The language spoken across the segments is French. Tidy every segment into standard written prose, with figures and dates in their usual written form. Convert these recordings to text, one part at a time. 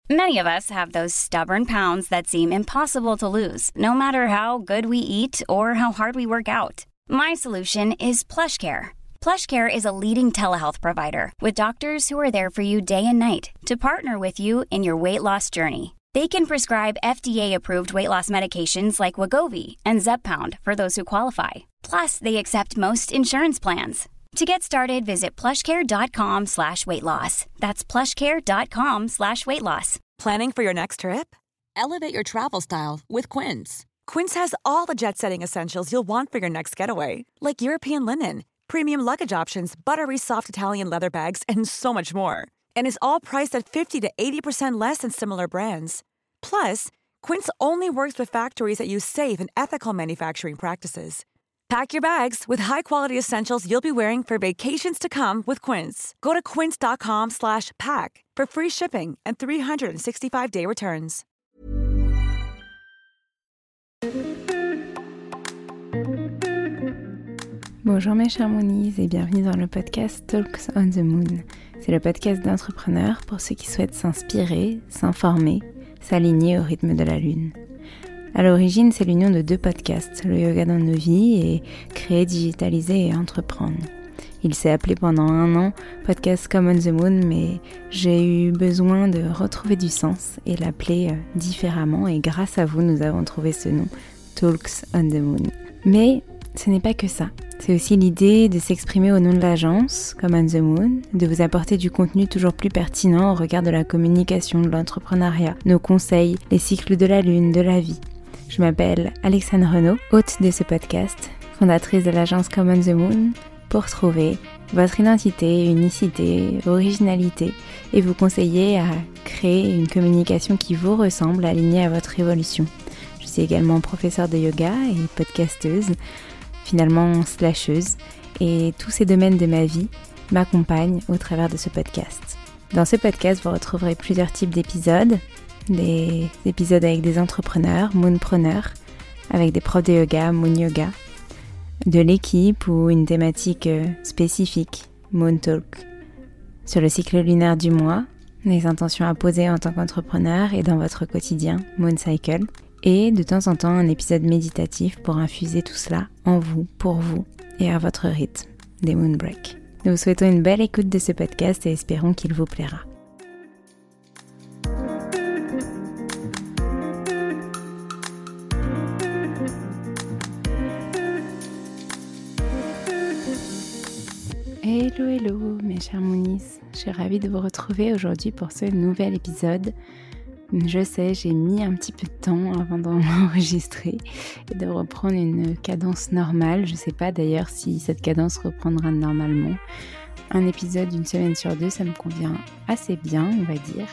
Many of us have those stubborn pounds that seem impossible to lose, no matter how good we eat or how hard we work out. My solution is PlushCare. PlushCare is a leading telehealth provider with doctors who are there for you day and night to partner with you in your weight loss journey. They can prescribe FDA-approved weight loss medications like Wegovy and Zepbound for those who qualify. Plus, they accept most insurance plans. To get started, visit plushcare.com/weightloss. That's plushcare.com/weightloss. Planning for your next trip? Elevate your travel style with Quince. Quince has all the jet-setting essentials you'll want for your next getaway, like European linen, premium luggage options, buttery soft Italian leather bags, and so much more. And is all priced at 50 to 80% less than similar brands. Plus, Quince only works with factories that use safe and ethical manufacturing practices. Pack your bags with high-quality essentials you'll be wearing for vacations to come with Quince. Go to quince.com/pack for free shipping and 365-day returns. Bonjour mes chers Moonies et bienvenue dans le podcast Talks on the Moon. C'est le podcast d'entrepreneurs pour ceux qui souhaitent s'inspirer, s'informer, s'aligner au rythme de la lune. À l'origine, c'est l'union de deux podcasts, le yoga dans nos vies et créer, digitaliser et entreprendre. Il s'est appelé pendant 1 an Podcast Come on the Moon, mais j'ai eu besoin de retrouver du sens et l'appeler différemment, et grâce à vous, nous avons trouvé ce nom, Talks on the Moon. Mais ce n'est pas que ça. C'est aussi l'idée de s'exprimer au nom de l'agence, Come on the Moon, de vous apporter du contenu toujours plus pertinent au regard de la communication, de l'entrepreneuriat, nos conseils, les cycles de la lune, de la vie. Je m'appelle Alexandre Renaud, hôte de ce podcast, fondatrice de l'agence Come on the Moon, pour trouver votre identité, unicité, originalité et vous conseiller à créer une communication qui vous ressemble, alignée à votre évolution. Je suis également professeure de yoga et podcasteuse, finalement slasheuse, et tous ces domaines de ma vie m'accompagnent au travers de ce podcast. Dans ce podcast, vous retrouverez plusieurs types d'épisodes, des épisodes avec des entrepreneurs, moonpreneurs, avec des profs de yoga, moon yoga, de l'équipe ou une thématique spécifique, moon talk, sur le cycle lunaire du mois, les intentions à poser en tant qu'entrepreneur et dans votre quotidien, moon cycle, et de temps en temps un épisode méditatif pour infuser tout cela en vous, pour vous et à votre rythme, des moon breaks. Nous vous souhaitons une belle écoute de ce podcast et espérons qu'il vous plaira. Hello mes chers Moonies, je suis ravie de vous retrouver aujourd'hui pour ce nouvel épisode. Je sais, j'ai mis un petit peu de temps avant d'enregistrer et de reprendre une cadence normale. Je ne sais pas d'ailleurs si cette cadence reprendra normalement. Un épisode d'une semaine sur 2, ça me convient assez bien, on va dire.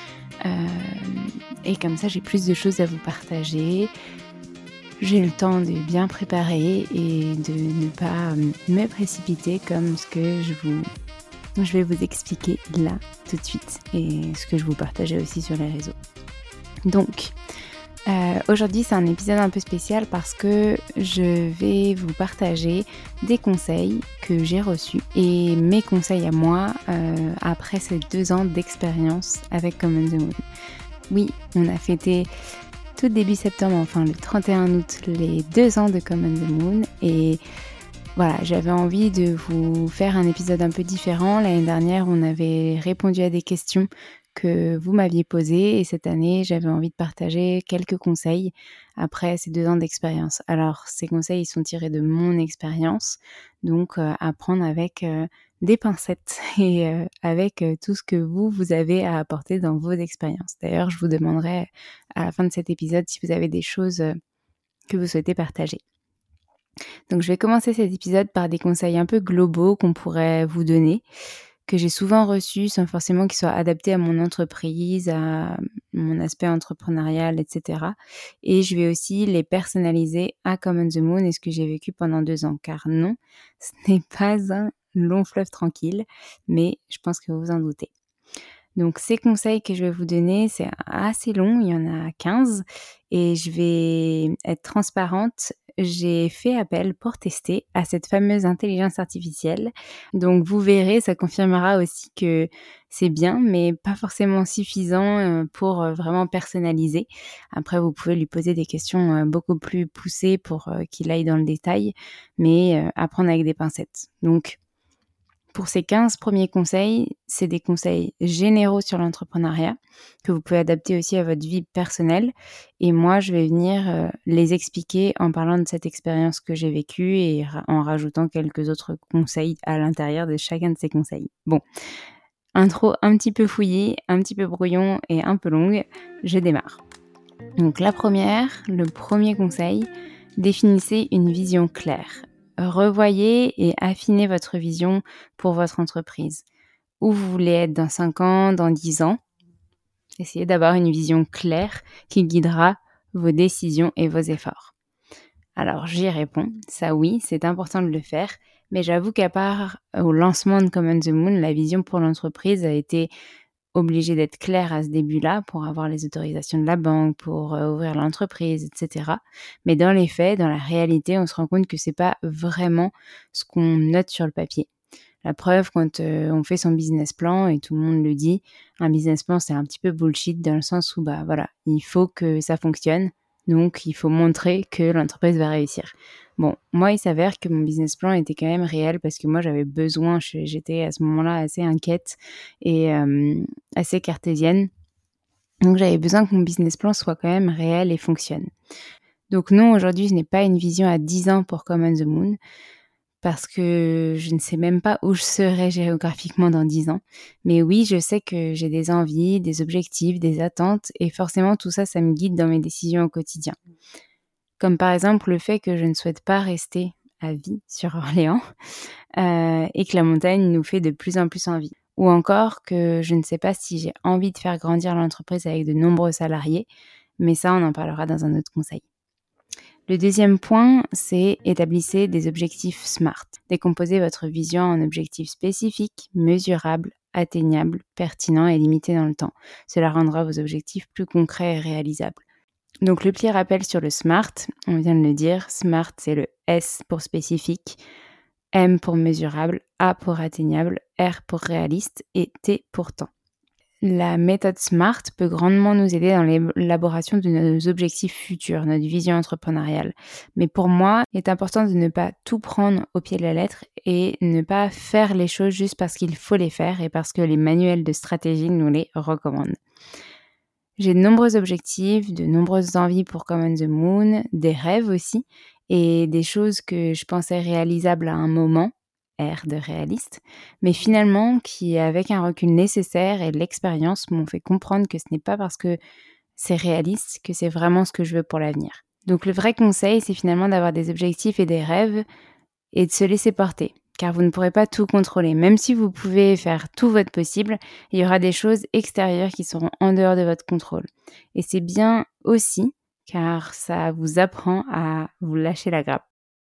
Et comme ça, j'ai plus de choses à vous partager. J'ai le temps de bien préparer et de ne pas me précipiter comme ce que je vais vous expliquer là tout de suite et ce que je vous partageais aussi sur les réseaux. Donc, aujourd'hui c'est un épisode un peu spécial parce que je vais vous partager des conseils que j'ai reçus et mes conseils à moi après ces 2 ans d'expérience avec Come on the Moon. Oui, on a fêté tout début septembre, enfin le 31 août, les 2 ans de Come on the Moon et voilà, j'avais envie de vous faire un épisode un peu différent. L'année dernière, on avait répondu à des questions que vous m'aviez posées et cette année, j'avais envie de partager quelques conseils après ces 2 ans d'expérience. Alors, ces conseils, ils sont tirés de mon expérience, donc à prendre avec des pincettes et avec tout ce que vous avez à apporter dans vos expériences. D'ailleurs, je vous demanderai à la fin de cet épisode si vous avez des choses que vous souhaitez partager. Donc je vais commencer cet épisode par des conseils un peu globaux qu'on pourrait vous donner, que j'ai souvent reçus sans forcément qu'ils soient adaptés à mon entreprise, à mon aspect entrepreneurial, etc. Et je vais aussi les personnaliser à Come on the Moon et ce que j'ai vécu pendant 2 ans. Car non, ce n'est pas un long fleuve tranquille, mais je pense que vous vous en doutez. Donc ces conseils que je vais vous donner, c'est assez long, il y en a 15 et je vais être transparente j'ai fait appel pour tester à cette fameuse intelligence artificielle. Donc vous verrez, ça confirmera aussi que c'est bien, mais pas forcément suffisant pour vraiment personnaliser. Après, vous pouvez lui poser des questions beaucoup plus poussées pour qu'il aille dans le détail, mais à prendre avec des pincettes. Donc, pour ces 15 premiers conseils, c'est des conseils généraux sur l'entrepreneuriat que vous pouvez adapter aussi à votre vie personnelle. Et moi, je vais venir les expliquer en parlant de cette expérience que j'ai vécue et en rajoutant quelques autres conseils à l'intérieur de chacun de ces conseils. Bon, intro un petit peu fouillée, un petit peu brouillon et un peu longue, je démarre. Donc le premier conseil, définissez une vision claire. Revoyez et affinez votre vision pour votre entreprise. Où vous voulez être dans 5 ans, dans 10 ans. Essayez d'avoir une vision claire qui guidera vos décisions et vos efforts. Alors j'y réponds, ça oui, c'est important de le faire, mais j'avoue qu'à part au lancement de Common the Moon, la vision pour l'entreprise a été obligée d'être claire à ce début-là pour avoir les autorisations de la banque, pour ouvrir l'entreprise, etc. Mais dans les faits, dans la réalité, on se rend compte que c'est pas vraiment ce qu'on note sur le papier. La preuve, quand on fait son business plan, et tout le monde le dit, un business plan, c'est un petit peu bullshit dans le sens où, il faut que ça fonctionne. Donc, il faut montrer que l'entreprise va réussir. Bon, moi, il s'avère que mon business plan était quand même réel parce que moi, j'avais besoin, j'étais à ce moment-là assez inquiète et assez cartésienne. Donc, j'avais besoin que mon business plan soit quand même réel et fonctionne. Donc non, aujourd'hui, je n'ai pas une vision à 10 ans pour Common the Moon parce que je ne sais même pas où je serai géographiquement dans 10 ans. Mais oui, je sais que j'ai des envies, des objectifs, des attentes et forcément tout ça, ça me guide dans mes décisions au quotidien. Comme par exemple le fait que je ne souhaite pas rester à vie sur Orléans et que la montagne nous fait de plus en plus envie. Ou encore que je ne sais pas si j'ai envie de faire grandir l'entreprise avec de nombreux salariés, mais ça, on en parlera dans un autre conseil. Le deuxième point, c'est établissez des objectifs SMART. Décomposez votre vision en objectifs spécifiques, mesurables, atteignables, pertinents et limités dans le temps. Cela rendra vos objectifs plus concrets et réalisables. Donc le petit rappel sur le SMART, on vient de le dire, SMART c'est le S pour spécifique, M pour mesurable, A pour atteignable, R pour réaliste et T pour temps. La méthode SMART peut grandement nous aider dans l'élaboration de nos objectifs futurs, notre vision entrepreneuriale. Mais pour moi, il est important de ne pas tout prendre au pied de la lettre et ne pas faire les choses juste parce qu'il faut les faire et parce que les manuels de stratégie nous les recommandent. J'ai de nombreux objectifs, de nombreuses envies pour Common the Moon, des rêves aussi, et des choses que je pensais réalisables à un moment, R de réaliste, mais finalement qui, avec un recul nécessaire et de l'expérience, m'ont fait comprendre que ce n'est pas parce que c'est réaliste que c'est vraiment ce que je veux pour l'avenir. Donc le vrai conseil, c'est finalement d'avoir des objectifs et des rêves et de se laisser porter. Car vous ne pourrez pas tout contrôler. Même si vous pouvez faire tout votre possible, il y aura des choses extérieures qui seront en dehors de votre contrôle. Et c'est bien aussi, car ça vous apprend à vous lâcher la grappe.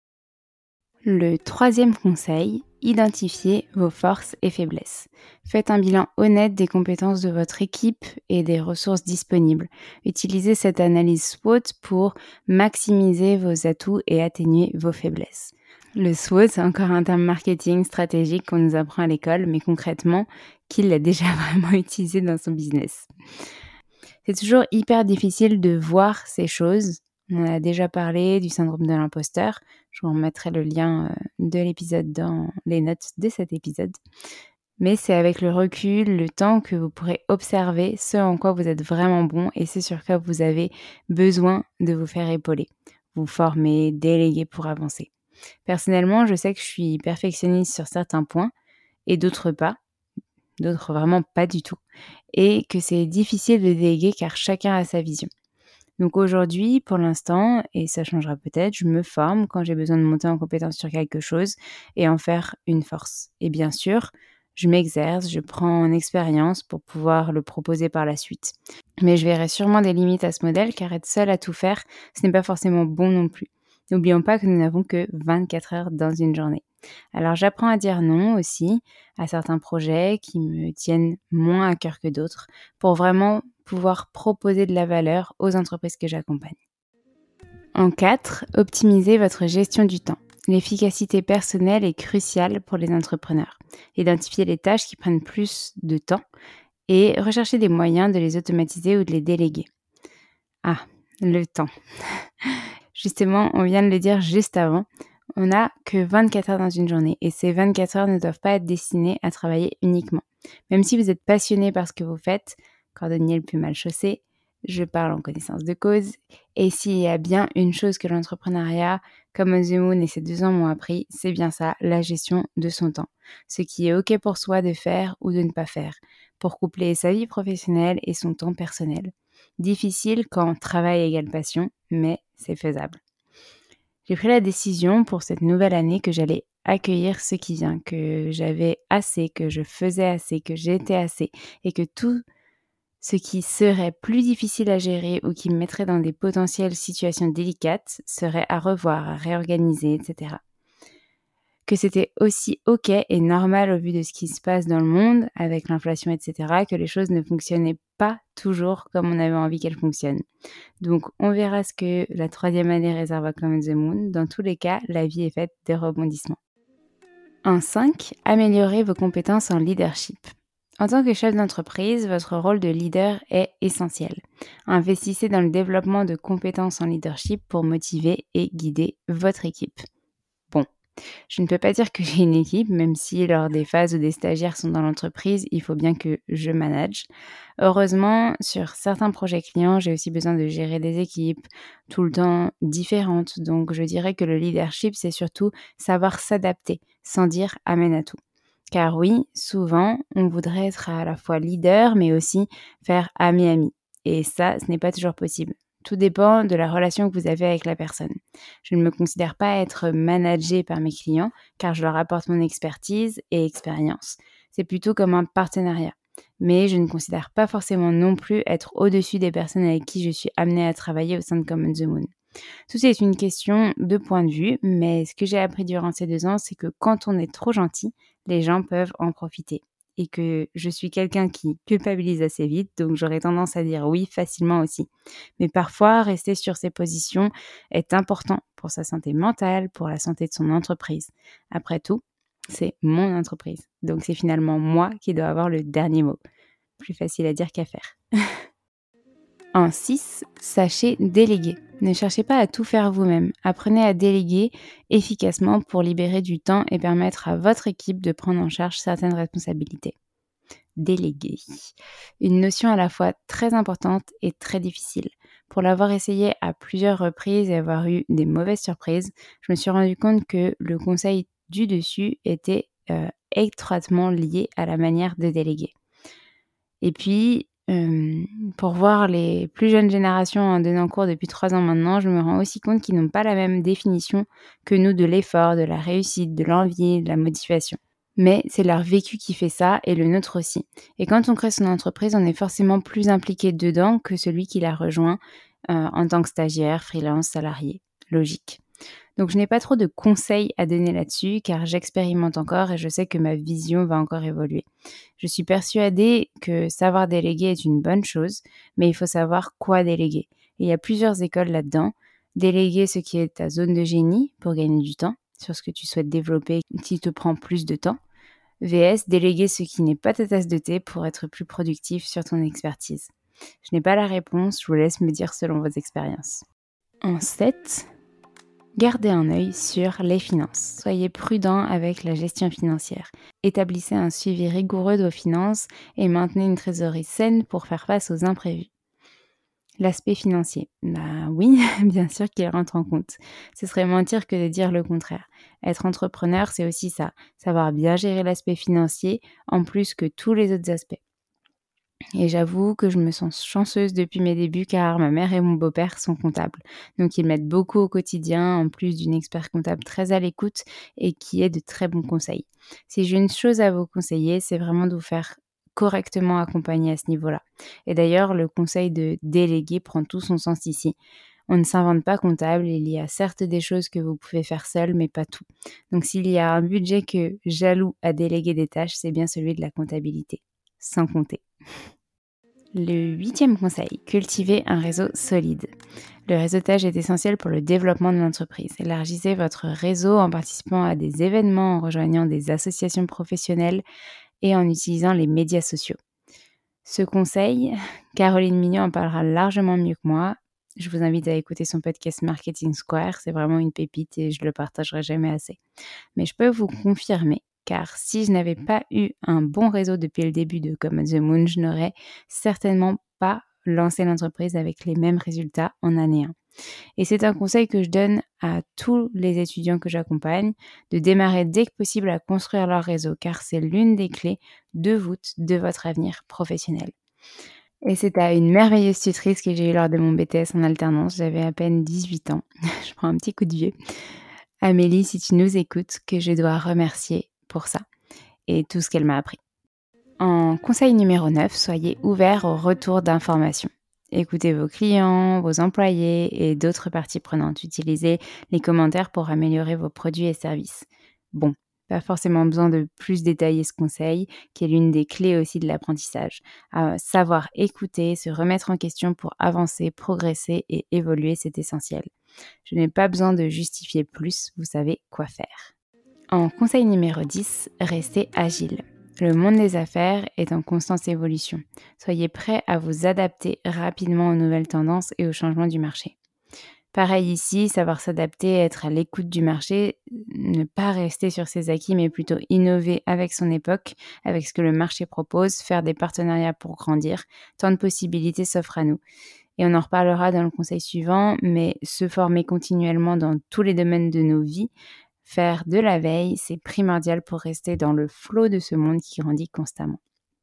Le troisième conseil, identifiez vos forces et faiblesses. Faites un bilan honnête des compétences de votre équipe et des ressources disponibles. Utilisez cette analyse SWOT pour maximiser vos atouts et atténuer vos faiblesses. Le SWOT, c'est encore un terme marketing stratégique qu'on nous apprend à l'école, mais concrètement, qui l'a déjà vraiment utilisé dans son business. C'est toujours hyper difficile de voir ces choses. On en a déjà parlé du syndrome de l'imposteur. Je vous remettrai le lien de l'épisode dans les notes de cet épisode. Mais c'est avec le recul, le temps que vous pourrez observer ce en quoi vous êtes vraiment bon et ce sur quoi vous avez besoin de vous faire épauler, vous former, déléguer pour avancer. Personnellement, je sais que je suis perfectionniste sur certains points et d'autres pas, d'autres vraiment pas du tout, et que c'est difficile de déléguer car chacun a sa vision. Donc aujourd'hui, pour l'instant, et ça changera peut-être, je me forme quand j'ai besoin de monter en compétence sur quelque chose et en faire une force. Et bien sûr, je m'exerce, je prends en expérience pour pouvoir le proposer par la suite. Mais je verrai sûrement des limites à ce modèle car être seule à tout faire, ce n'est pas forcément bon non plus. N'oublions pas que nous n'avons que 24 heures dans une journée. Alors j'apprends à dire non aussi à certains projets qui me tiennent moins à cœur que d'autres pour vraiment pouvoir proposer de la valeur aux entreprises que j'accompagne. En 4, optimisez votre gestion du temps. L'efficacité personnelle est cruciale pour les entrepreneurs. Identifiez les tâches qui prennent plus de temps et recherchez des moyens de les automatiser ou de les déléguer. Ah, le temps. Justement, on vient de le dire juste avant, on n'a que 24 heures dans une journée et ces 24 heures ne doivent pas être destinées à travailler uniquement. Même si vous êtes passionné par ce que vous faites, cordonnier le plus mal chaussé, je parle en connaissance de cause, et s'il y a bien une chose que l'entrepreneuriat, comme On the Moon et ses 2 ans m'ont appris, c'est bien ça, la gestion de son temps. Ce qui est OK pour soi de faire ou de ne pas faire, pour coupler sa vie professionnelle et son temps personnel. Difficile quand travail égale passion, mais c'est faisable. J'ai pris la décision pour cette nouvelle année que j'allais accueillir ce qui vient, que j'avais assez, que je faisais assez, que j'étais assez, et que tout ce qui serait plus difficile à gérer ou qui me mettrait dans des potentielles situations délicates serait à revoir, à réorganiser, etc. Que c'était aussi OK et normal au vu de ce qui se passe dans le monde, avec l'inflation, etc., que les choses ne fonctionnaient pas toujours comme on avait envie qu'elles fonctionnent. Donc, on verra ce que la 3e année réserve à Come on the Moon. Dans tous les cas, la vie est faite de rebondissements. En 5, améliorez vos compétences en leadership. En tant que chef d'entreprise, votre rôle de leader est essentiel. Investissez dans le développement de compétences en leadership pour motiver et guider votre équipe. Bon, je ne peux pas dire que j'ai une équipe, même si lors des phases où des stagiaires sont dans l'entreprise, il faut bien que je manage. Heureusement, sur certains projets clients, j'ai aussi besoin de gérer des équipes tout le temps différentes. Donc, je dirais que le leadership, c'est surtout savoir s'adapter, sans dire amen à tout. Car oui, souvent, on voudrait être à la fois leader, mais aussi faire ami-ami. Et ça, ce n'est pas toujours possible. Tout dépend de la relation que vous avez avec la personne. Je ne me considère pas être managée par mes clients, car je leur apporte mon expertise et expérience. C'est plutôt comme un partenariat. Mais je ne considère pas forcément non plus être au-dessus des personnes avec qui je suis amenée à travailler au sein de Come on the Moon. Tout est une question de point de vue, mais ce que j'ai appris durant ces 2 ans, c'est que quand on est trop gentil, les gens peuvent en profiter. Et que je suis quelqu'un qui culpabilise assez vite, donc j'aurais tendance à dire oui facilement aussi. Mais parfois, rester sur ses positions est important pour sa santé mentale, pour la santé de son entreprise. Après tout, c'est mon entreprise, donc c'est finalement moi qui dois avoir le dernier mot. Plus facile à dire qu'à faire. En 6, sachez déléguer. Ne cherchez pas à tout faire vous-même. Apprenez à déléguer efficacement pour libérer du temps et permettre à votre équipe de prendre en charge certaines responsabilités. Déléguer. Une notion à la fois très importante et très difficile. Pour l'avoir essayé à plusieurs reprises et avoir eu des mauvaises surprises, je me suis rendu compte que le conseil du dessus était étroitement lié à la manière de déléguer. Et puis, pour voir les plus jeunes générations en donnant cours depuis 3 ans maintenant, je me rends aussi compte qu'ils n'ont pas la même définition que nous de l'effort, de la réussite, de l'envie, de la motivation. Mais c'est leur vécu qui fait ça et le nôtre aussi. Et quand on crée son entreprise, on est forcément plus impliqué dedans que celui qui la rejoint en tant que stagiaire, freelance, salarié. Logique. Donc je n'ai pas trop de conseils à donner là-dessus car j'expérimente encore et je sais que ma vision va encore évoluer. Je suis persuadée que savoir déléguer est une bonne chose, mais il faut savoir quoi déléguer. Et il y a plusieurs écoles là-dedans. Déléguer ce qui est ta zone de génie pour gagner du temps sur ce que tu souhaites développer qui te prend plus de temps. VS, déléguer ce qui n'est pas ta tasse de thé pour être plus productif sur ton expertise. Je n'ai pas la réponse, je vous laisse me dire selon vos expériences. En 7, gardez un œil sur les finances. Soyez prudent avec la gestion financière. Établissez un suivi rigoureux de vos finances et maintenez une trésorerie saine pour faire face aux imprévus. L'aspect financier. Oui, bien sûr qu'il rentre en compte. Ce serait mentir que de dire le contraire. Être entrepreneur, c'est aussi ça. Savoir bien gérer l'aspect financier en plus que tous les autres aspects. Et j'avoue que je me sens chanceuse depuis mes débuts car ma mère et mon beau-père sont comptables. Donc ils m'aident beaucoup au quotidien en plus d'une expert comptable très à l'écoute et qui est de très bons conseils. Si j'ai une chose à vous conseiller, c'est vraiment de vous faire correctement accompagner à ce niveau-là. Et d'ailleurs, le conseil de déléguer prend tout son sens ici. On ne s'invente pas comptable, il y a certes des choses que vous pouvez faire seul, mais pas tout. Donc s'il y a un budget que j'alloue à déléguer des tâches, c'est bien celui de la comptabilité. Sans compter. Le 8e conseil, cultivez un réseau solide. Le réseautage est essentiel pour le développement de l'entreprise. Élargissez votre réseau en participant à des événements, en rejoignant des associations professionnelles et en utilisant les médias sociaux. Ce conseil, Caroline Mignon en parlera largement mieux que moi. Je vous invite à écouter son podcast Marketing Square. C'est vraiment une pépite et je le partagerai jamais assez. Mais je peux vous confirmer, car si je n'avais pas eu un bon réseau depuis le début de Come on the Moon, je n'aurais certainement pas lancé l'entreprise avec les mêmes résultats en année 1. Et c'est un conseil que je donne à tous les étudiants que j'accompagne, de démarrer dès que possible à construire leur réseau, car c'est l'une des clés de voûte de votre avenir professionnel. Et c'est à une merveilleuse tutrice que j'ai eue lors de mon BTS en alternance, j'avais à peine 18 ans, je prends un petit coup de vieux. Amélie, si tu nous écoutes, que je dois remercier pour ça et tout ce qu'elle m'a appris. En conseil numéro 9, soyez ouverts au retour d'informations. Écoutez vos clients, vos employés et d'autres parties prenantes. Utilisez les commentaires pour améliorer vos produits et services. Bon, pas forcément besoin de plus détailler ce conseil, qui est l'une des clés aussi de l'apprentissage. Savoir écouter, se remettre en question pour avancer, progresser et évoluer, c'est essentiel. Je n'ai pas besoin de justifier plus, vous savez quoi faire. En conseil numéro 10, restez agile. Le monde des affaires est en constante évolution. Soyez prêts à vous adapter rapidement aux nouvelles tendances et aux changements du marché. Pareil ici, savoir s'adapter, être à l'écoute du marché, ne pas rester sur ses acquis, mais plutôt innover avec son époque, avec ce que le marché propose, faire des partenariats pour grandir. Tant de possibilités s'offrent à nous. Et on en reparlera dans le conseil suivant, mais se former continuellement dans tous les domaines de nos vies, faire de la veille, c'est primordial pour rester dans le flot de ce monde qui grandit constamment.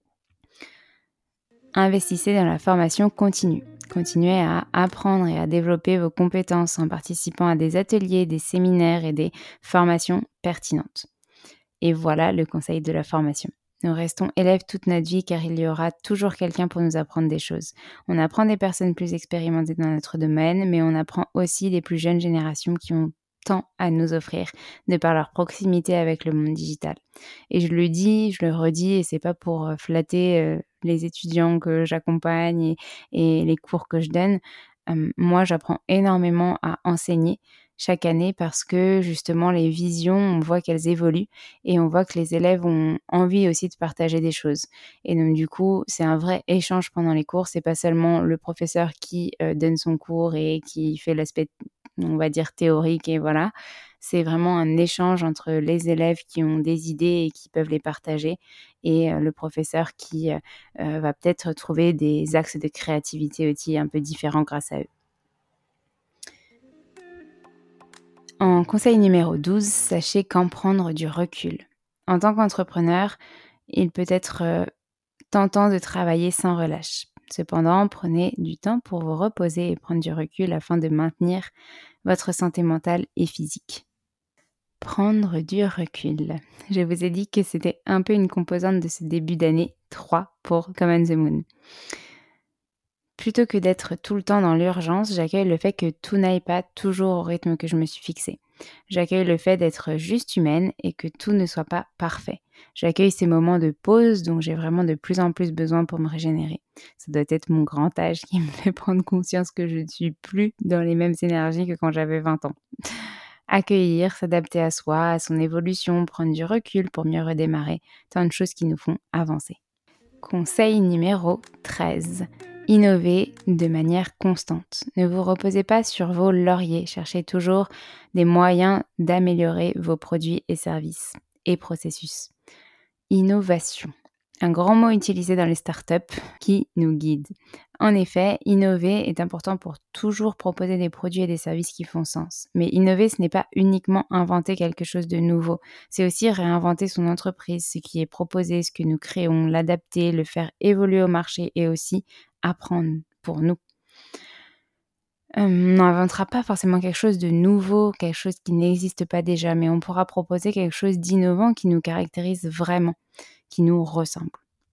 Investissez dans la formation continue. Continuez à apprendre et à développer vos compétences en participant à des ateliers, des séminaires et des formations pertinentes. Et voilà le conseil de la formation. Nous restons élèves toute notre vie car il y aura toujours quelqu'un pour nous apprendre des choses. On apprend des personnes plus expérimentées dans notre domaine, mais on apprend aussi des plus jeunes générations qui ont tant à nous offrir de par leur proximité avec le monde digital. Et je le dis, je le redis, et c'est pas pour flatter les étudiants que j'accompagne et les cours que je donne. Moi, j'apprends énormément à enseigner chaque année parce que justement les visions, on voit qu'elles évoluent et on voit que les élèves ont envie aussi de partager des choses. Et donc du coup, c'est un vrai échange pendant les cours. C'est pas seulement le professeur qui donne son cours et qui fait l'aspect, on va dire, théorique et voilà. C'est vraiment un échange entre les élèves qui ont des idées et qui peuvent les partager et le professeur qui va peut-être trouver des axes de créativité aussi un peu différents grâce à eux. En conseil numéro 12, sachez quand prendre du recul. En tant qu'entrepreneur, il peut être tentant de travailler sans relâche. Cependant, prenez du temps pour vous reposer et prendre du recul afin de maintenir votre santé mentale et physique. Prendre du recul. Je vous ai dit que c'était un peu une composante de ce début d'année 3 pour Come on the Moon. Plutôt que d'être tout le temps dans l'urgence, j'accueille le fait que tout n'aille pas toujours au rythme que je me suis fixé. J'accueille le fait d'être juste humaine et que tout ne soit pas parfait. J'accueille ces moments de pause dont j'ai vraiment de plus en plus besoin pour me régénérer. Ça doit être mon grand âge qui me fait prendre conscience que je ne suis plus dans les mêmes énergies que quand j'avais 20 ans. Accueillir, s'adapter à soi, à son évolution, prendre du recul pour mieux redémarrer, tant de choses qui nous font avancer. Conseil numéro 13. Innovez de manière constante. Ne vous reposez pas sur vos lauriers. Cherchez toujours des moyens d'améliorer vos produits et services et processus. Innovation. Un grand mot utilisé dans les startups qui nous guide. En effet, innover est important pour toujours proposer des produits et des services qui font sens. Mais innover, ce n'est pas uniquement inventer quelque chose de nouveau. C'est aussi réinventer son entreprise, ce qui est proposé, ce que nous créons, l'adapter, le faire évoluer au marché et aussi apprendre pour nous. On n'inventera pas forcément quelque chose de nouveau, quelque chose qui n'existe pas déjà, mais on pourra proposer quelque chose d'innovant qui nous caractérise vraiment, qui nous ressemble.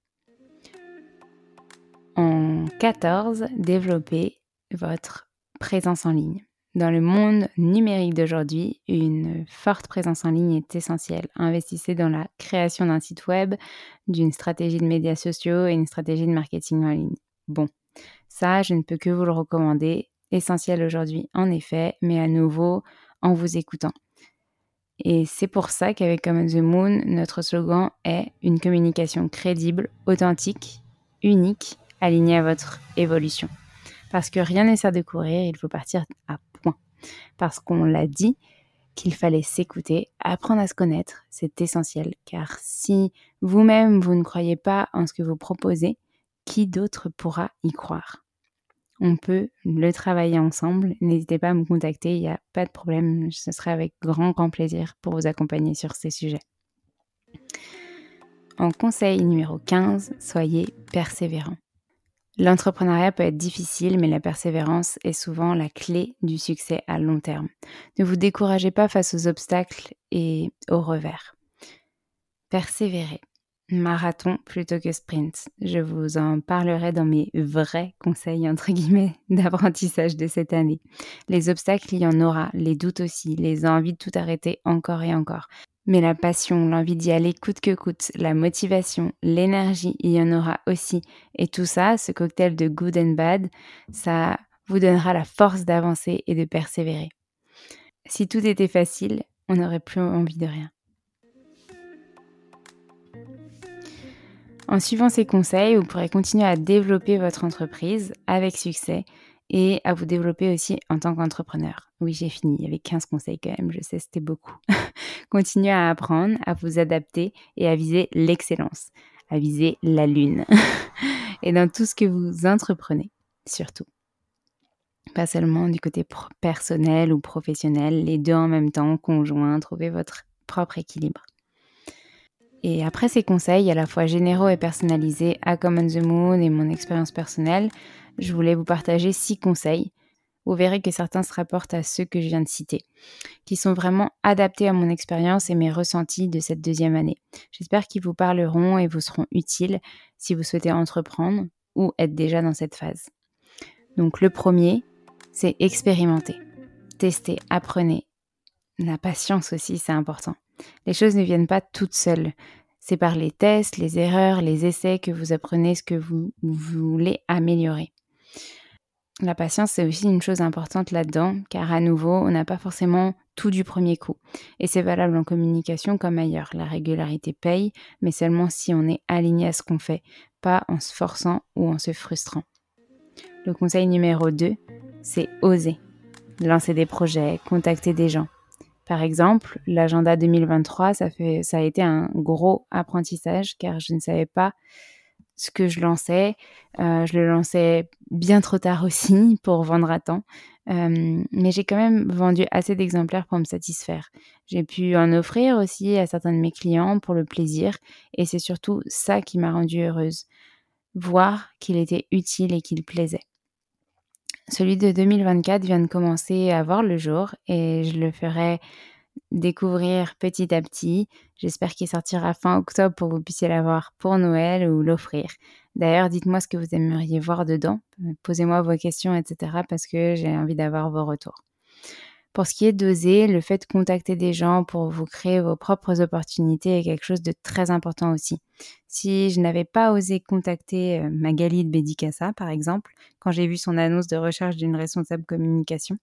En 14, développez votre présence en ligne. Dans le monde numérique d'aujourd'hui, une forte présence en ligne est essentielle. Investissez dans la création d'un site web, d'une stratégie de médias sociaux et une stratégie de marketing en ligne. Bon, ça, je ne peux que vous le recommander. Essentiel aujourd'hui, en effet, mais à nouveau, en vous écoutant. Et c'est pour ça qu'avec Come on the Moon, notre slogan est une communication crédible, authentique, unique, alignée à votre évolution. Parce que rien ne sert de courir, il faut partir à point. Parce qu'on l'a dit, qu'il fallait s'écouter, apprendre à se connaître, c'est essentiel. Car si vous-même, vous ne croyez pas en ce que vous proposez, qui d'autre pourra y croire ? On peut le travailler ensemble. N'hésitez pas à me contacter, il n'y a pas de problème. Ce serait avec grand plaisir pour vous accompagner sur ces sujets. En conseil numéro 15, soyez persévérant. L'entrepreneuriat peut être difficile, mais la persévérance est souvent la clé du succès à long terme. Ne vous découragez pas face aux obstacles et aux revers. Persévérez. Marathon plutôt que sprint. Je vous en parlerai dans mes vrais conseils, entre guillemets, d'apprentissage de cette année. Les obstacles, il y en aura, les doutes aussi, les envies de tout arrêter encore et encore. Mais la passion, l'envie d'y aller coûte que coûte, la motivation, l'énergie, il y en aura aussi. Et tout ça, ce cocktail de good and bad, ça vous donnera la force d'avancer et de persévérer. Si tout était facile, on n'aurait plus envie de rien. En suivant ces conseils, vous pourrez continuer à développer votre entreprise avec succès et à vous développer aussi en tant qu'entrepreneur. Oui, j'ai fini, il y avait 15 conseils quand même, je sais, c'était beaucoup. Continuez à apprendre, à vous adapter et à viser l'excellence, à viser la lune. Et dans tout ce que vous entreprenez, surtout. Pas seulement du côté personnel ou professionnel, les deux en même temps, conjoints, trouvez votre propre équilibre. Et après ces conseils à la fois généraux et personnalisés à Come on the Moon et mon expérience personnelle, je voulais vous partager 6 conseils. Vous verrez que certains se rapportent à ceux que je viens de citer, qui sont vraiment adaptés à mon expérience et mes ressentis de cette deuxième année. J'espère qu'ils vous parleront et vous seront utiles si vous souhaitez entreprendre ou être déjà dans cette phase. Donc le premier, c'est expérimenter, tester, apprenez. La patience aussi, c'est important. Les choses ne viennent pas toutes seules. C'est par les tests, les erreurs, les essais que vous apprenez ce que vous voulez améliorer. La patience, c'est aussi une chose importante là-dedans, car à nouveau, on n'a pas forcément tout du premier coup. Et c'est valable en communication comme ailleurs. La régularité paye, mais seulement si on est aligné à ce qu'on fait, pas en se forçant ou en se frustrant. Le conseil numéro 2, c'est oser. Lancer des projets, contacter des gens. Par exemple, l'agenda 2023, ça a été un gros apprentissage car je ne savais pas ce que je lançais. Je le lançais bien trop tard aussi pour vendre à temps. Mais j'ai quand même vendu assez d'exemplaires pour me satisfaire. J'ai pu en offrir aussi à certains de mes clients pour le plaisir et c'est surtout ça qui m'a rendue heureuse. Voir qu'il était utile et qu'il plaisait. Celui de 2024 vient de commencer à voir le jour et je le ferai découvrir petit à petit. J'espère qu'il sortira fin octobre pour que vous puissiez l'avoir pour Noël ou l'offrir. D'ailleurs, dites-moi ce que vous aimeriez voir dedans. Posez-moi vos questions, etc. parce que j'ai envie d'avoir vos retours. Pour ce qui est d'oser, le fait de contacter des gens pour vous créer vos propres opportunités est quelque chose de très important aussi. Si je n'avais pas osé contacter Magali de Bédicassa, par exemple, quand j'ai vu son annonce de recherche d'une responsable communication,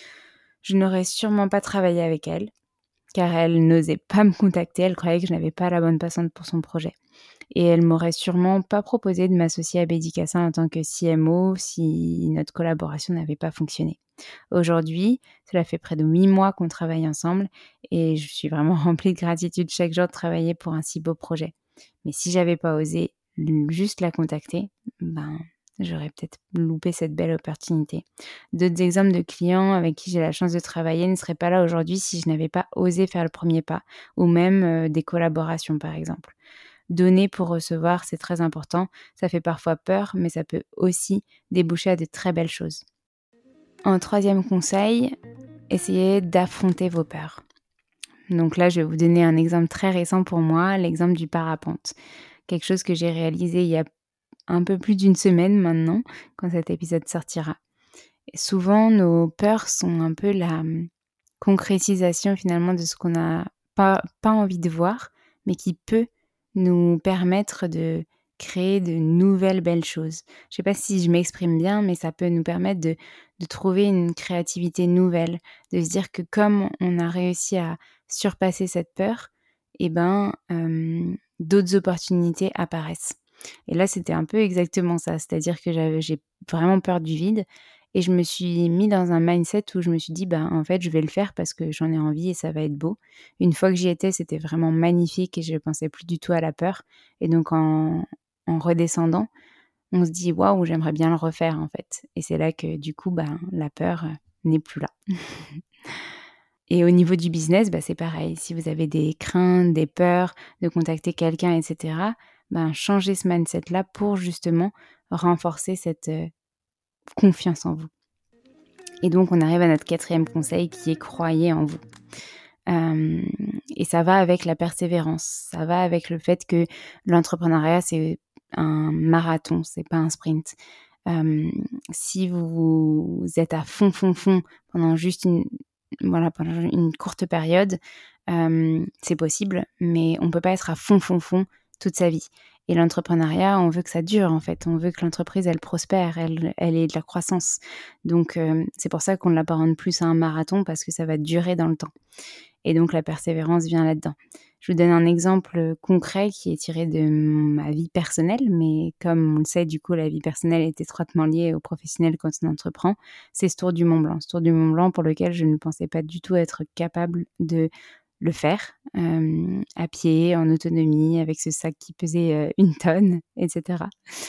je n'aurais sûrement pas travaillé avec elle, car elle n'osait pas me contacter, elle croyait que je n'avais pas la bonne personne pour son projet. Et elle m'aurait sûrement pas proposé de m'associer à Bédicassa en tant que CMO si notre collaboration n'avait pas fonctionné. Aujourd'hui, cela fait près de 8 mois qu'on travaille ensemble et je suis vraiment remplie de gratitude chaque jour de travailler pour un si beau projet. Mais si j'avais pas osé juste la contacter, j'aurais peut-être loupé cette belle opportunité. D'autres exemples de clients avec qui j'ai la chance de travailler ne seraient pas là aujourd'hui si je n'avais pas osé faire le premier pas, ou même des collaborations par exemple. Donner pour recevoir, c'est très important. Ça fait parfois peur, mais ça peut aussi déboucher à de très belles choses. En troisième conseil, essayez d'affronter vos peurs. Donc là, je vais vous donner un exemple très récent pour moi, l'exemple du parapente. Quelque chose que j'ai réalisé il y a un peu plus d'une semaine maintenant, quand cet épisode sortira. Et souvent, nos peurs sont un peu la concrétisation finalement de ce qu'on n'a pas envie de voir, mais qui peut nous permettre de créer de nouvelles belles choses. Je sais pas si je m'exprime bien, mais ça peut nous permettre de trouver une créativité nouvelle, de se dire que comme on a réussi à surpasser cette peur, d'autres opportunités apparaissent. Et là, c'était un peu exactement ça, c'est-à-dire que j'ai vraiment peur du vide et je me suis mis dans un mindset où je me suis dit: en fait, je vais le faire parce que j'en ai envie et ça va être beau». Une fois que j'y étais, c'était vraiment magnifique et je pensais plus du tout à la peur et donc en redescendant, on se dit: «Waouh, j'aimerais bien le refaire, en fait», et c'est là que du coup, la peur, n'est plus là. Et au niveau du business, c'est pareil. Si vous avez des craintes, des peurs de contacter quelqu'un et cetera, changez ce mindset-là pour justement renforcer cette, confiance en vous. Et donc on arrive à notre 4e conseil qui est: croyez en vous. Et ça va avec la persévérance, ça va avec le fait que l'entrepreneuriat, c'est un marathon, c'est pas un sprint. Si vous êtes à fond pendant juste pendant une courte période, c'est possible, mais on peut pas être à fond toute sa vie. Et l'entrepreneuriat, on veut que ça dure, en fait. On veut que l'entreprise, elle prospère, elle ait de la croissance. Donc, c'est pour ça qu'on l'apparente plus à un marathon, parce que ça va durer dans le temps. Et donc, la persévérance vient là-dedans. Je vous donne un exemple concret qui est tiré de ma vie personnelle, mais comme on le sait, du coup, la vie personnelle est étroitement liée au professionnel quand on entreprend. C'est ce Tour du Mont Blanc. Ce Tour du Mont Blanc pour lequel je ne pensais pas du tout être capable de le faire, à pied, en autonomie, avec ce sac qui pesait 1 tonne, etc.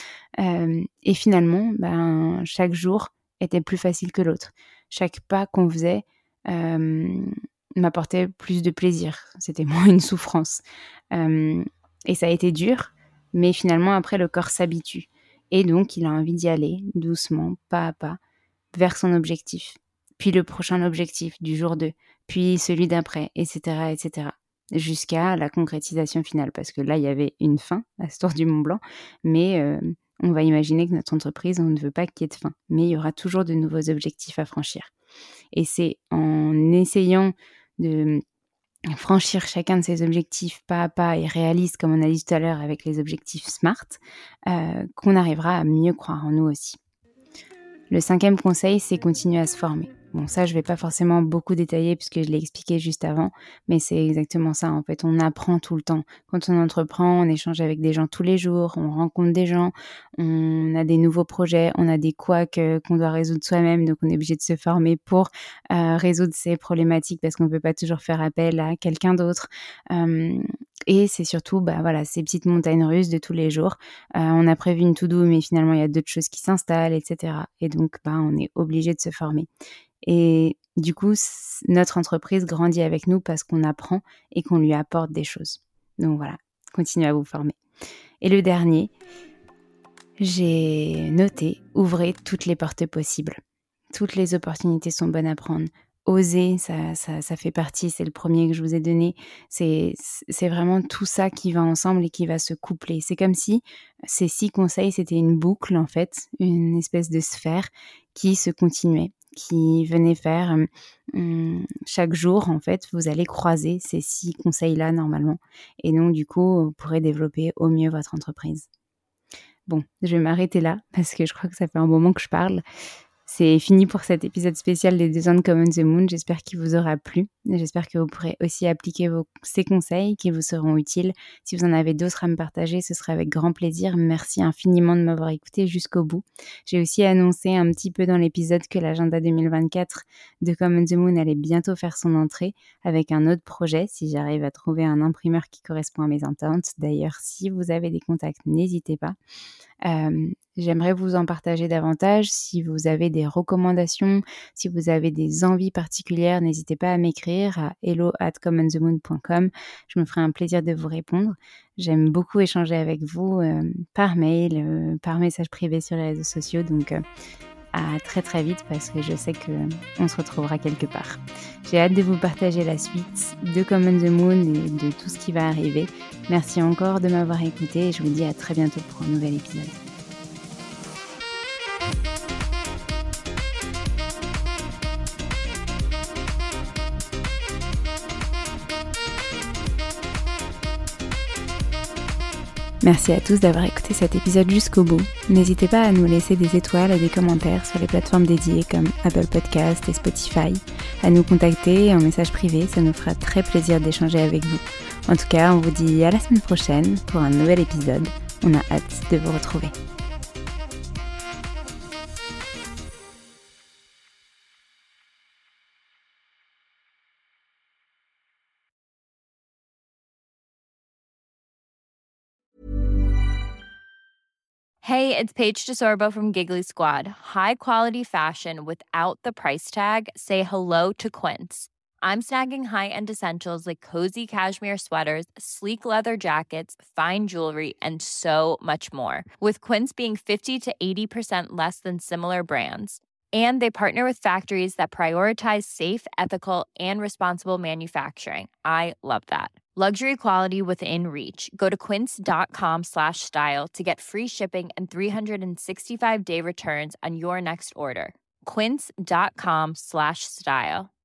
Et finalement, chaque jour était plus facile que l'autre. Chaque pas qu'on faisait m'apportait plus de plaisir. C'était moins une souffrance. Et ça a été dur, mais finalement, après, le corps s'habitue. Et donc, il a envie d'y aller, doucement, pas à pas, vers son objectif. Puis le prochain objectif du jour 2, puis celui d'après, etc., jusqu'à la concrétisation finale. Parce que là, il y avait une fin à ce Tour du Mont Blanc, mais on va imaginer que notre entreprise, on ne veut pas qu'il y ait de fin. Mais il y aura toujours de nouveaux objectifs à franchir. Et c'est en essayant de franchir chacun de ces objectifs pas à pas et réaliste, comme on a dit tout à l'heure avec les objectifs SMART, qu'on arrivera à mieux croire en nous aussi. Le 5e conseil, c'est continuer à se former. Bon, ça, je vais pas forcément beaucoup détailler puisque je l'ai expliqué juste avant, mais c'est exactement ça, en fait. On apprend tout le temps. Quand on entreprend, on échange avec des gens tous les jours, on rencontre des gens, on a des nouveaux projets, on a des couacs qu'on doit résoudre soi-même, donc on est obligé de se former pour résoudre ces problématiques parce qu'on peut pas toujours faire appel à quelqu'un d'autre. Et c'est surtout, ces petites montagnes russes de tous les jours. On a prévu une to-do, mais finalement, il y a d'autres choses qui s'installent, etc. Et donc, on est obligé de se former. Et du coup, notre entreprise grandit avec nous parce qu'on apprend et qu'on lui apporte des choses. Donc voilà, continuez à vous former. Et le dernier, j'ai noté: ouvrez toutes les portes possibles. Toutes les opportunités sont bonnes à prendre. Oser, ça fait partie, c'est le premier que je vous ai donné. C'est vraiment tout ça qui va ensemble et qui va se coupler. C'est comme si ces 6 conseils, c'était une boucle, en fait, une espèce de sphère qui se continuait, qui venait faire chaque jour, en fait, vous allez croiser ces 6 conseils-là normalement. Et donc, du coup, vous pourrez développer au mieux votre entreprise. Bon, je vais m'arrêter là parce que je crois que ça fait un moment que je parle. C'est fini pour cet épisode spécial des 2 ans de Come on the Moon. J'espère qu'il vous aura plu. J'espère que vous pourrez aussi appliquer ces conseils qui vous seront utiles. Si vous en avez d'autres à me partager, ce sera avec grand plaisir. Merci infiniment de m'avoir écouté jusqu'au bout. J'ai aussi annoncé un petit peu dans l'épisode que l'agenda 2024 de Come on the Moon allait bientôt faire son entrée avec un autre projet, si j'arrive à trouver un imprimeur qui correspond à mes attentes. D'ailleurs, si vous avez des contacts, n'hésitez pas. J'aimerais vous en partager davantage. Si vous avez des recommandations, si vous avez des envies particulières, n'hésitez pas à m'écrire à hello@comeonthemoon.com. Je me ferai un plaisir de vous répondre. J'aime beaucoup échanger avec vous par mail, par message privé sur les réseaux sociaux, donc à très très vite parce que je sais qu'on se retrouvera quelque part. J'ai hâte de vous partager la suite de Come on the Moon et de tout ce qui va arriver. Merci encore de m'avoir écouté et je vous dis à très bientôt pour un nouvel épisode. Merci à tous d'avoir écouté cet épisode jusqu'au bout. N'hésitez pas à nous laisser des étoiles et des commentaires sur les plateformes dédiées comme Apple Podcast et Spotify, à nous contacter en message privé, ça nous fera très plaisir d'échanger avec vous. En tout cas, on vous dit à la semaine prochaine pour un nouvel épisode. On a hâte de vous retrouver. Hey, it's Paige DeSorbo from Giggly Squad. High quality fashion without the price tag. Say hello to Quince. I'm snagging high-end essentials like cozy cashmere sweaters, sleek leather jackets, fine jewelry, and so much more. With Quince being 50 to 80% less than similar brands. And they partner with factories that prioritize safe, ethical, and responsible manufacturing. I love that. Luxury quality within reach. Go to quince.com/style to get free shipping and 365-day returns on your next order. Quince.com/style.